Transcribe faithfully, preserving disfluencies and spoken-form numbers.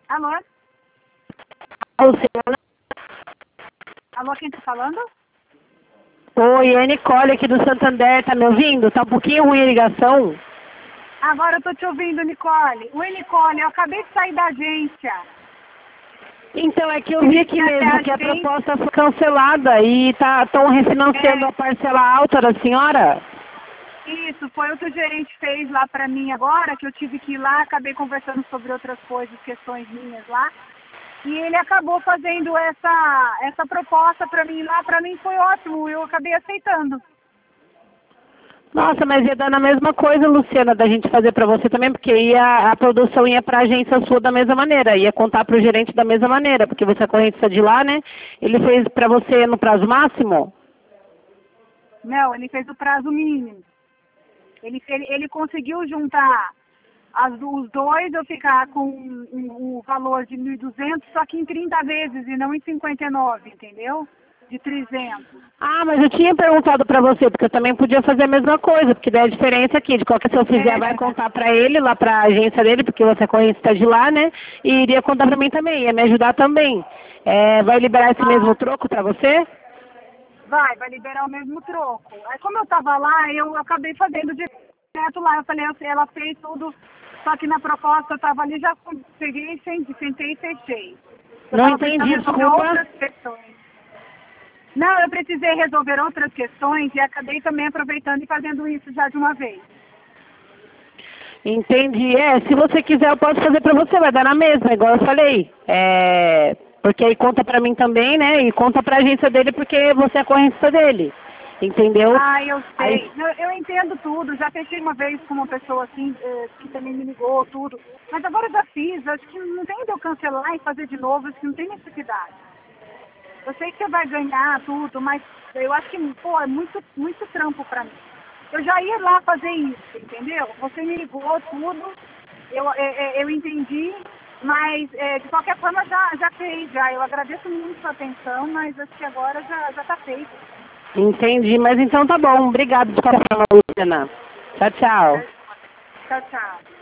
Alô? Luciana? Alô, quem tá falando? Oi, é a Nicole aqui do Santander, tá me ouvindo? Tá um pouquinho ruim a ligação. Agora eu tô te ouvindo, Nicole. Oi, Nicole, eu acabei de sair da agência. Então, é que eu vi aqui mesmo que a proposta foi cancelada e tá, estão refinanciando É. a parcela alta da senhora. Isso, foi o que o gerente fez lá pra mim agora, que eu tive que ir lá, acabei conversando sobre outras coisas, questões minhas lá. E ele acabou fazendo essa, essa proposta pra mim lá, pra mim foi ótimo, eu acabei aceitando. Nossa, mas ia dar na mesma coisa, Luciana, da gente fazer pra você também, porque ia, a produção ia pra agência sua da mesma maneira, ia contar pro gerente da mesma maneira, porque você é correntista de lá, né? Ele fez pra você no prazo máximo? Não, ele fez o prazo mínimo. Ele, ele, ele conseguiu juntar as, os dois, eu ficar com o um, um valor de mil e duzentos, só que em trinta vezes e não em cinquenta e nove, entendeu? De trezentos. Ah, mas eu tinha perguntado pra você, porque eu também podia fazer a mesma coisa, porque daí a diferença aqui, de qualquer se eu fizer, É, vai contar pra ele, lá pra agência dele, porque você é correntista de lá, né? E iria contar pra mim também, ia me ajudar também. É, vai liberar esse mesmo ah, troco pra você? vai, vai liberar o mesmo troco. Aí como eu tava lá, eu acabei fazendo direto lá. Eu falei, ela fez tudo, só que na proposta eu tava ali, já peguei, sentei e fechei. Eu Não tava precisando entendi, resolver desculpa. outras questões. Não, eu precisei resolver outras questões e acabei também aproveitando e fazendo isso já de uma vez. Entendi. É, se você quiser eu posso fazer pra você, vai dar na mesma, igual eu falei. É, porque aí conta pra mim também, né? E conta pra agência dele porque você é correntista dele. Entendeu? Ah, eu Aí, sei. Eu, eu entendo tudo. Já fechei uma vez com uma pessoa assim, eh, que também me ligou, tudo. Mas agora eu já fiz. Acho que não tem de eu cancelar e fazer de novo. Acho que não tem necessidade. Eu sei que você vai ganhar tudo, mas eu acho que, pô, é muito, muito trampo pra mim. Eu já ia lá fazer isso, entendeu? Você me ligou, tudo. Eu, eh, eh, eu entendi. Mas, eh, de qualquer forma, já, já fez. Já. Eu agradeço muito sua atenção, mas acho que agora já, já tá feito. entendi, mas então tá bom. Obrigado de qualquer forma, Luciana. Tchau, tchau. Tchau, tchau.